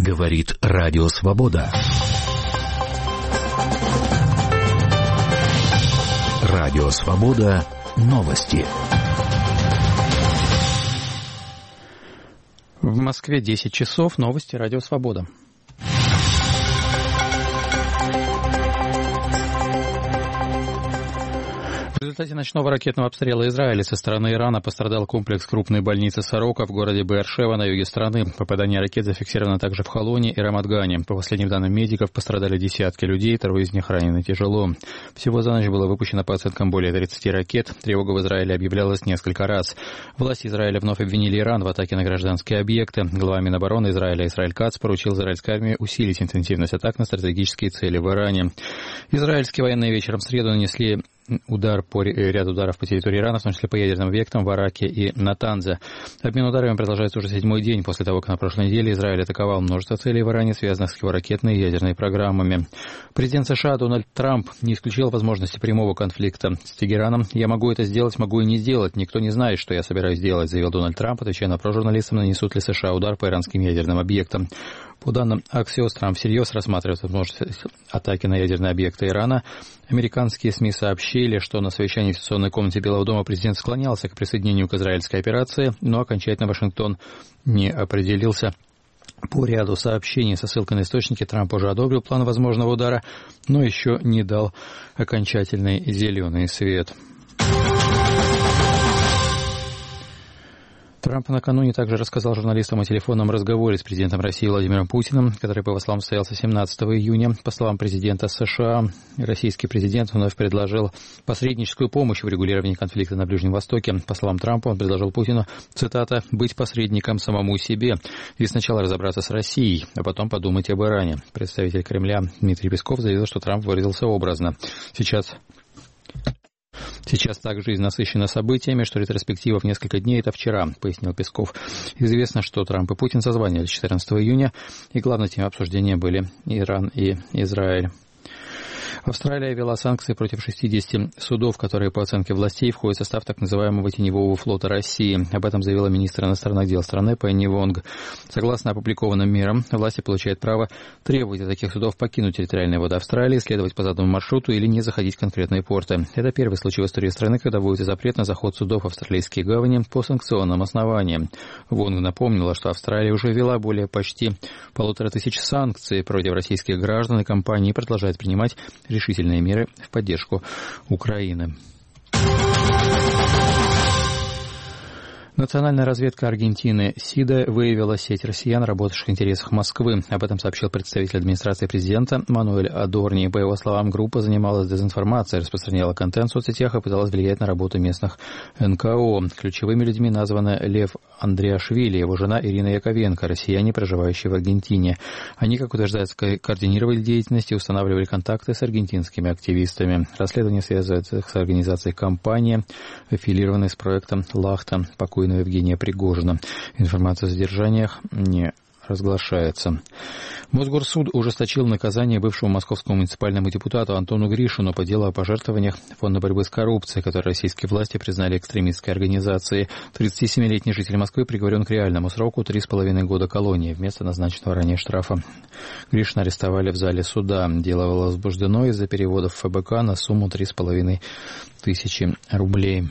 Говорит Радио Свобода. Радио Свобода. Новости. В Москве 10 часов. Новости Радио Свобода. В результате ночного ракетного обстрела Израиля со стороны Ирана пострадал комплекс крупной больницы «Сорока» в городе Беэр-Шева на юге страны. Попадание ракет зафиксировано также в Холоне и Рамат-Гане. По последним данным медиков, пострадали десятки людей, трое из них ранены тяжело. Всего за ночь было выпущено по оценкам более 30 ракет. Тревога в Израиле объявлялась несколько раз. Власти Израиля вновь обвинили Иран в атаке на гражданские объекты. Глава Минобороны Израиля Исраэль Кац поручил израильской армии усилить интенсивность атак на стратегические цели в Иране. Израильские военные вечером в среду нанесли ряд ударов по территории Ирана, в том числе по ядерным объектам в Араке и Натанзе. Обмен ударами продолжается уже 7-й день после того, как на прошлой неделе Израиль атаковал множество целей в Иране, связанных с его ракетной и ядерной программами. Президент США Дональд Трамп не исключил возможности прямого конфликта с Тегераном. «Я могу это сделать, могу и не сделать. Никто не знает, что я собираюсь делать», заявил Дональд Трамп, отвечая на вопрос журналистам, нанесут ли США удар по иранским ядерным объектам. По данным Axios, Трамп всерьез рассматривает возможность атаки на ядерные объекты Ирана. Американские СМИ сообщили, что на совещании в сессионной комнате Белого дома президент склонялся к присоединению к израильской операции, но окончательно Вашингтон не определился. По ряду сообщений со ссылкой на источники Трамп уже одобрил план возможного удара, но еще не дал окончательный зеленый свет. Трамп накануне также рассказал журналистам о телефонном разговоре с президентом России Владимиром Путиным, который, по его словам, состоялся 17 июня. По словам президента США, российский президент вновь предложил посредническую помощь в регулировании конфликта на Ближнем Востоке. По словам Трампа, он предложил Путину, цитата, «быть посредником самому себе и сначала разобраться с Россией, а потом подумать об Иране». Представитель Кремля Дмитрий Песков заявил, что Трамп выразился образно. Сейчас так жизнь насыщена событиями, что ретроспектива в несколько дней – это вчера, пояснил Песков. Известно, что Трамп и Путин созванивались 14 июня, и главной темой обсуждения были Иран и Израиль. Австралия ввела санкции против 60 судов, которые, по оценке властей, входят в состав так называемого теневого флота России. Об этом заявила министр иностранных дел страны Пенни Вонг. Согласно опубликованным мерам, власти получают право требовать от таких судов покинуть территориальные воды Австралии, следовать по заданному маршруту или не заходить в конкретные порты. Это первый случай в истории страны, когда вводится запрет на заход судов в австралийские гавани по санкционным основаниям. Вонг напомнила, что Австралия уже ввела более почти 1500 санкций против российских граждан и компаний и продолжает принимать решительные меры в поддержку Украины. Национальная разведка Аргентины СИДА выявила сеть россиян, работавших в интересах Москвы. Об этом сообщил представитель администрации президента Мануэль Адорни. По его словам, группа занималась дезинформацией, распространяла контент в соцсетях и пыталась влиять на работу местных НКО. Ключевыми людьми названы Лев Андриашвили и его жена Ирина Яковенко, россияне, проживающие в Аргентине. Они, как утверждается, координировали деятельность и устанавливали контакты с аргентинскими активистами. Расследование связывается с организацией кампании, аффилированной с проектом «Лахта» покойного Евгения Пригожина. Информация о задержаниях не разглашается. Мосгорсуд ужесточил наказание бывшему московскому муниципальному депутату Антону Гришину по делу о пожертвованиях Фонда борьбы с коррупцией, который российские власти признали экстремистской организацией. 37-летний житель Москвы приговорен к реальному сроку 3,5 года колонии вместо назначенного ранее штрафа. Гришина арестовали в зале суда. Дело было возбуждено из-за переводов ФБК на сумму 3,5 тысячи рублей.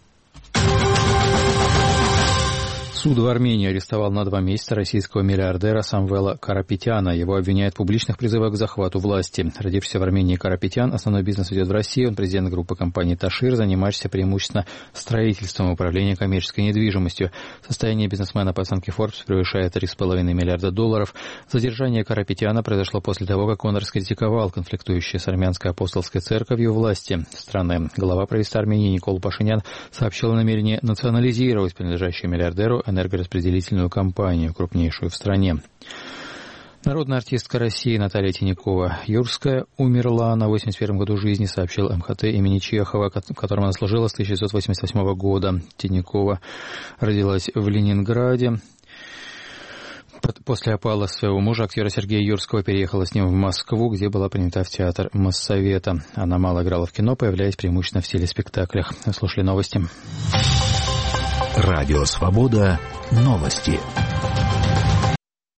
Суд в Армении арестовал на 2 месяца российского миллиардера Самвела Карапетяна. Его обвиняют в публичных призывах к захвату власти. Родившийся в Армении Карапетян основной бизнес ведет в России. Он президент группы компании «Ташир», занимающийся преимущественно строительством и управлением коммерческой недвижимостью. Состояние бизнесмена по оценке Forbes превышает $3,5 миллиарда. Задержание Карапетяна произошло после того, как он раскритиковал конфликтующие с армянской апостольской церковью власти страны. Глава правительства Армении Никол Пашинян сообщил о намерении национализировать принадлежащую миллиардеру энергораспределительную компанию, крупнейшую в стране. Народная артистка России Наталья Тинякова-Юрская умерла на 81-м году жизни, сообщил МХТ имени Чехова, в котором она служила с 1988 года. Тинякова родилась в Ленинграде. После опала своего мужа, актера Сергея Юрского, переехала с ним в Москву, где была принята в театр Моссовета. Она мало играла в кино, появляясь преимущественно в телеспектаклях. Слушали новости. Радио Свобода. Новости.